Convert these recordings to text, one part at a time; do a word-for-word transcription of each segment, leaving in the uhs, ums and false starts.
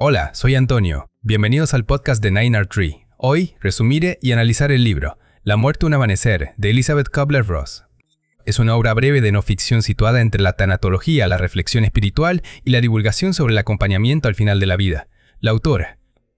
Hola, soy Antonio. Bienvenidos al podcast de Nine Art Tree. Hoy resumiré y analizar el libro La muerte un amanecer, de Elizabeth Kubler-Ross. Es una obra breve de no ficción situada entre la tanatología, la reflexión espiritual y la divulgación sobre el acompañamiento al final de la vida. La autora,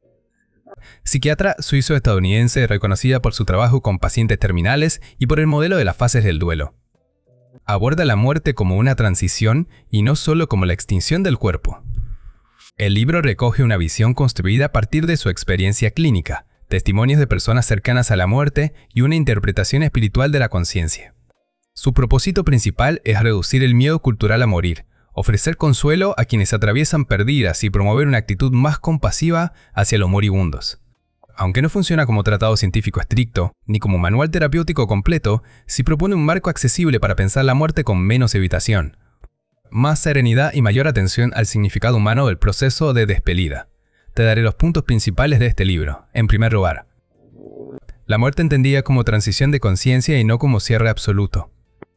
psiquiatra suizo-estadounidense reconocida por su trabajo con pacientes terminales y por el modelo de las fases del duelo. Aborda la muerte como una transición y no solo como la extinción del cuerpo. El libro recoge una visión construida a partir de su experiencia clínica, testimonios de personas cercanas a la muerte y una interpretación espiritual de la conciencia. Su propósito principal es reducir el miedo cultural a morir, ofrecer consuelo a quienes atraviesan pérdidas y promover una actitud más compasiva hacia los moribundos. Aunque no funciona como tratado científico estricto, ni como manual terapéutico completo, sí propone un marco accesible para pensar la muerte con menos evitación, más serenidad y mayor atención al significado humano del proceso de despedida. Te daré los puntos principales de este libro. En primer lugar, la muerte entendida como transición de conciencia y no como cierre absoluto.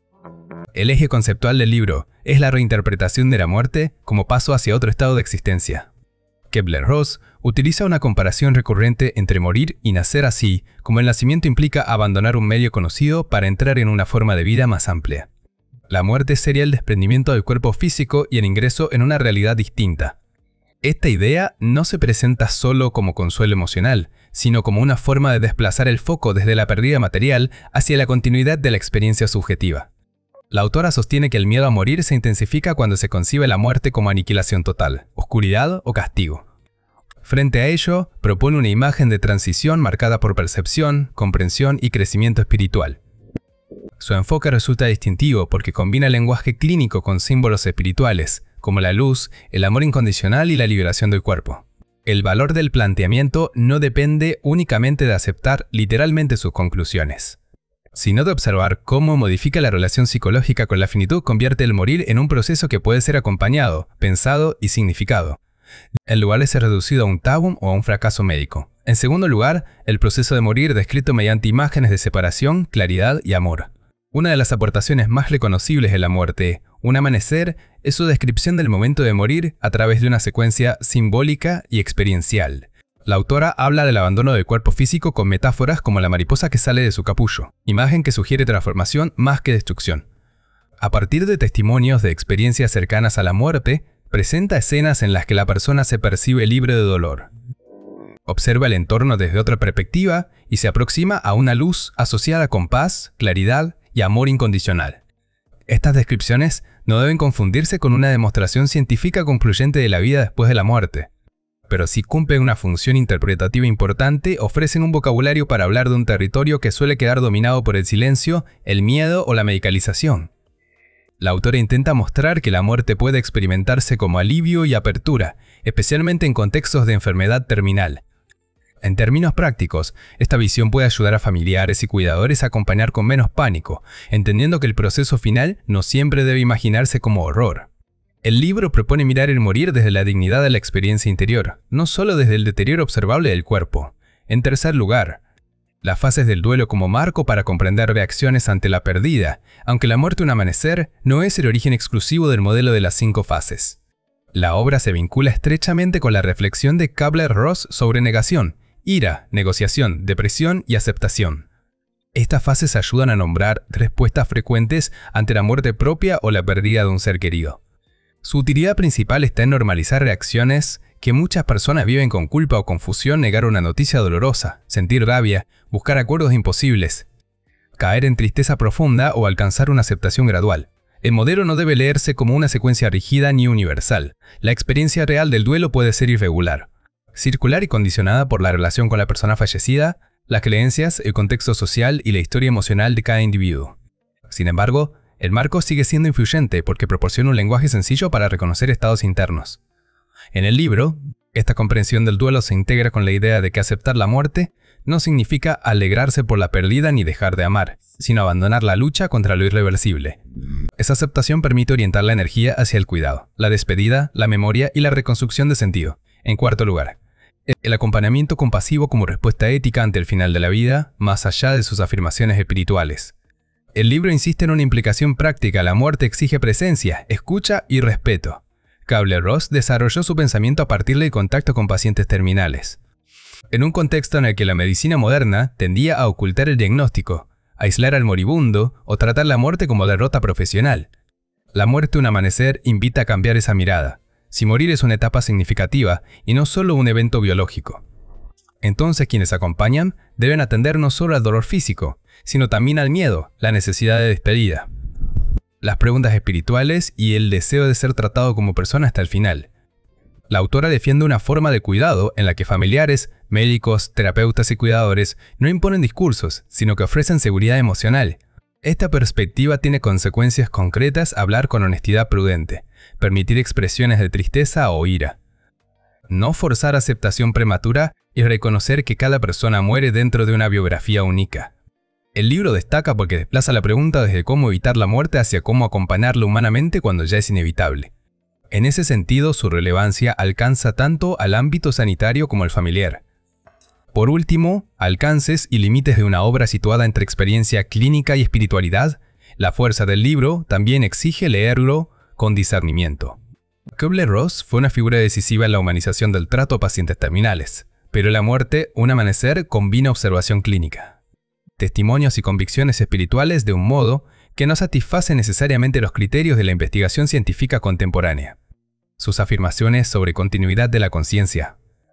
El eje conceptual del libro es la reinterpretación de la muerte como paso hacia otro estado de existencia. Kubler-Ross utiliza una comparación recurrente entre morir y nacer, así como el nacimiento implica abandonar un medio conocido para entrar en una forma de vida más amplia. La muerte sería el desprendimiento del cuerpo físico y el ingreso en una realidad distinta. Esta idea no se presenta solo como consuelo emocional, sino como una forma de desplazar el foco desde la pérdida material hacia la continuidad de la experiencia subjetiva. La autora sostiene que el miedo a morir se intensifica cuando se concibe la muerte como aniquilación total, oscuridad o castigo. Frente a ello, propone una imagen de transición marcada por percepción, comprensión y crecimiento espiritual. Su enfoque resulta distintivo porque combina el lenguaje clínico con símbolos espirituales, como la luz, el amor incondicional y la liberación del cuerpo. El valor del planteamiento no depende únicamente de aceptar literalmente sus conclusiones, sino de observar cómo modifica la relación psicológica con la finitud, convierte el morir en un proceso que puede ser acompañado, pensado y significado, en lugar de ser reducido a un tabú o a un fracaso médico. En segundo lugar, el proceso de morir descrito mediante imágenes de separación, claridad y amor. Una de las aportaciones más reconocibles de la muerte, un amanecer, es su descripción del momento de morir a través de una secuencia simbólica y experiencial. La autora habla del abandono del cuerpo físico con metáforas como la mariposa que sale de su capullo, imagen que sugiere transformación más que destrucción. A partir de testimonios de experiencias cercanas a la muerte, presenta escenas en las que la persona se percibe libre de dolor. Observa el entorno desde otra perspectiva y se aproxima a una luz asociada con paz, claridad y amor incondicional. Estas descripciones no deben confundirse con una demostración científica concluyente de la vida después de la muerte, pero si cumplen una función interpretativa importante, ofrecen un vocabulario para hablar de un territorio que suele quedar dominado por el silencio, el miedo o la medicalización. La autora intenta mostrar que la muerte puede experimentarse como alivio y apertura, especialmente en contextos de enfermedad terminal. En términos prácticos, esta visión puede ayudar a familiares y cuidadores a acompañar con menos pánico, entendiendo que el proceso final no siempre debe imaginarse como horror. El libro propone mirar el morir desde la dignidad de la experiencia interior, no solo desde el deterioro observable del cuerpo. En tercer lugar, las fases del duelo como marco para comprender reacciones ante la pérdida, aunque la muerte un amanecer no es el origen exclusivo del modelo de las cinco fases. La obra se vincula estrechamente con la reflexión de Kubler-Ross sobre negación, ira, negociación, depresión y aceptación. Estas fases ayudan a nombrar respuestas frecuentes ante la muerte propia o la pérdida de un ser querido. Su utilidad principal está en normalizar reacciones que muchas personas viven con culpa o confusión: negar una noticia dolorosa, sentir rabia, buscar acuerdos imposibles, caer en tristeza profunda o alcanzar una aceptación gradual. El modelo no debe leerse como una secuencia rígida ni universal. La experiencia real del duelo puede ser irregular, circular y condicionada por la relación con la persona fallecida, las creencias, el contexto social y la historia emocional de cada individuo. Sin embargo, el marco sigue siendo influyente porque proporciona un lenguaje sencillo para reconocer estados internos. En el libro, esta comprensión del duelo se integra con la idea de que aceptar la muerte no significa alegrarse por la pérdida ni dejar de amar, sino abandonar la lucha contra lo irreversible. Esa aceptación permite orientar la energía hacia el cuidado, la despedida, la memoria y la reconstrucción de sentido. En cuarto lugar, el acompañamiento compasivo como respuesta ética ante el final de la vida, más allá de sus afirmaciones espirituales. El libro insiste en una implicación práctica: la muerte exige presencia, escucha y respeto. Kubler-Ross desarrolló su pensamiento a partir del contacto con pacientes terminales. En un contexto en el que la medicina moderna tendía a ocultar el diagnóstico, aislar al moribundo o tratar la muerte como derrota profesional. La muerte un amanecer invita a cambiar esa mirada. Si morir es una etapa significativa y no solo un evento biológico. Entonces quienes acompañan deben atender no solo al dolor físico, sino también al miedo, la necesidad de despedida, las preguntas espirituales y el deseo de ser tratado como persona hasta el final. La autora defiende una forma de cuidado en la que familiares, médicos, terapeutas y cuidadores no imponen discursos, sino que ofrecen seguridad emocional. Esta perspectiva tiene consecuencias concretas: hablar con honestidad prudente, permitir expresiones de tristeza o ira, no forzar aceptación prematura y reconocer que cada persona muere dentro de una biografía única. El libro destaca porque desplaza la pregunta desde cómo evitar la muerte hacia cómo acompañarla humanamente cuando ya es inevitable. En ese sentido, su relevancia alcanza tanto al ámbito sanitario como al familiar. Por último, alcances y límites de una obra situada entre experiencia clínica y espiritualidad. La fuerza del libro también exige leerlo con discernimiento. Kubler-Ross fue una figura decisiva en la humanización del trato a pacientes terminales, pero la muerte, un amanecer, combina observación clínica, testimonios y convicciones espirituales de un modo que no satisface necesariamente los criterios de la investigación científica contemporánea. Sus afirmaciones sobre continuidad de la conciencia,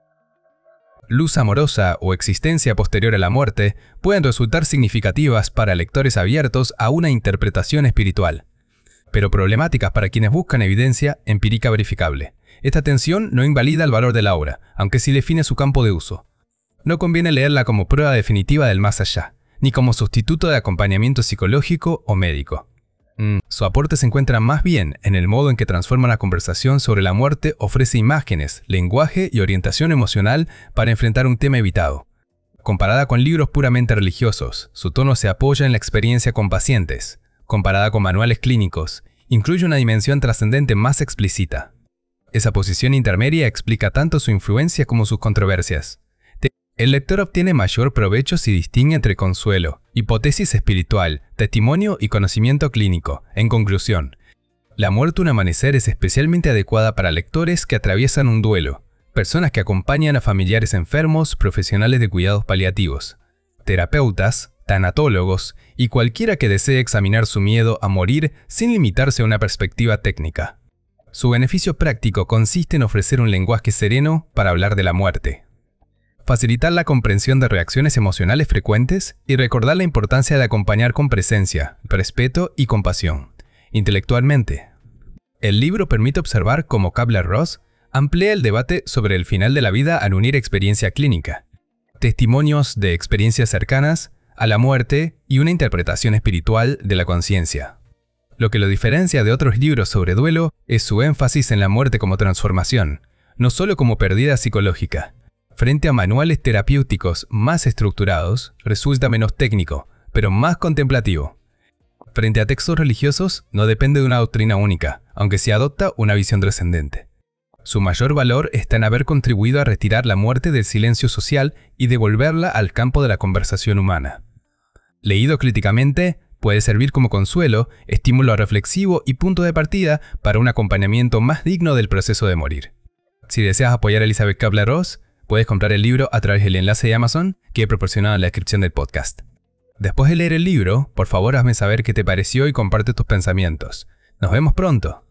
luz amorosa o existencia posterior a la muerte pueden resultar significativas para lectores abiertos a una interpretación espiritual, pero problemáticas para quienes buscan evidencia empírica verificable. Esta tensión no invalida el valor de la obra, aunque sí define su campo de uso. No conviene leerla como prueba definitiva del más allá, ni como sustituto de acompañamiento psicológico o médico. Mm, su aporte se encuentra más bien en el modo en que transforma la conversación sobre la muerte, ofrece imágenes, lenguaje y orientación emocional para enfrentar un tema evitado. Comparada con libros puramente religiosos, su tono se apoya en la experiencia con pacientes. Comparada con manuales clínicos, incluye una dimensión trascendente más explícita. Esa posición intermedia explica tanto su influencia como sus controversias. El lector obtiene mayor provecho si distingue entre consuelo, hipótesis espiritual, testimonio y conocimiento clínico. En conclusión, La muerte un amanecer es especialmente adecuada para lectores que atraviesan un duelo, personas que acompañan a familiares enfermos, profesionales de cuidados paliativos, terapeutas, tanatólogos y cualquiera que desee examinar su miedo a morir sin limitarse a una perspectiva técnica. Su beneficio práctico consiste en ofrecer un lenguaje sereno para hablar de la muerte, facilitar la comprensión de reacciones emocionales frecuentes y recordar la importancia de acompañar con presencia, respeto y compasión. Intelectualmente, el libro permite observar cómo Kubler-Ross amplía el debate sobre el final de la vida al unir experiencia clínica, testimonios de experiencias cercanas a la muerte y una interpretación espiritual de la conciencia. Lo que lo diferencia de otros libros sobre duelo es su énfasis en la muerte como transformación, no solo como pérdida psicológica. Frente a manuales terapéuticos más estructurados, resulta menos técnico, pero más contemplativo. Frente a textos religiosos, no depende de una doctrina única, aunque sí adopta una visión trascendente. Su mayor valor está en haber contribuido a retirar la muerte del silencio social y devolverla al campo de la conversación humana. Leído críticamente, puede servir como consuelo, estímulo reflexivo y punto de partida para un acompañamiento más digno del proceso de morir. Si deseas apoyar a Elizabeth Kubler-Ross, puedes comprar el libro a través del enlace de Amazon que he proporcionado en la descripción del podcast. Después de leer el libro, por favor hazme saber qué te pareció y comparte tus pensamientos. Nos vemos pronto.